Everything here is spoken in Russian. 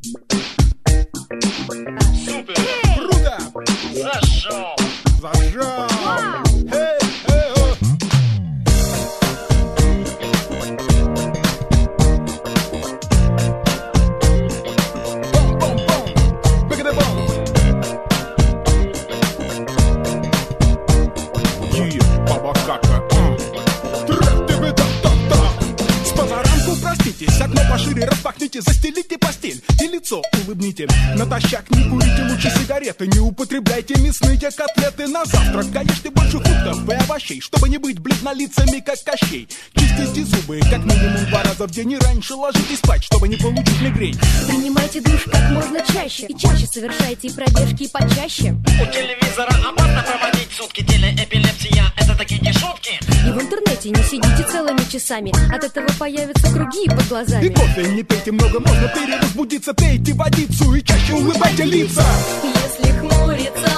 Супер! Круто! Зашел! Зажал! Эй, эй, о! Бом-бом-бом! Бэгэдэ-бом! Баба кака! Тра-ты-бы-та-та-та! С позаранку проститесь, окно пошире распахните, застелите постель и лицо улыбните. Натощак не курите лучше сигареты, не употребляйте мясные котлеты на завтрак. Ешьте больше фруктов и овощей, чтобы не быть бледнолицами, как Кощей. Чистите зубы как минимум 2 раза в день и раньше ложитесь спать, чтобы не получить мигрень. Принимайте душ как можно чаще и чаще совершайте пробежки почаще. У телевизора опасно проводить сутки, телеэпилепсия — это такие не шутки. И в интернете не сидите целыми часами, от этого появятся круги под И глазами. кофе не пейте много, можно перевозбудиться. Пейте водицу и чаще улыбайте лица. Если хмурится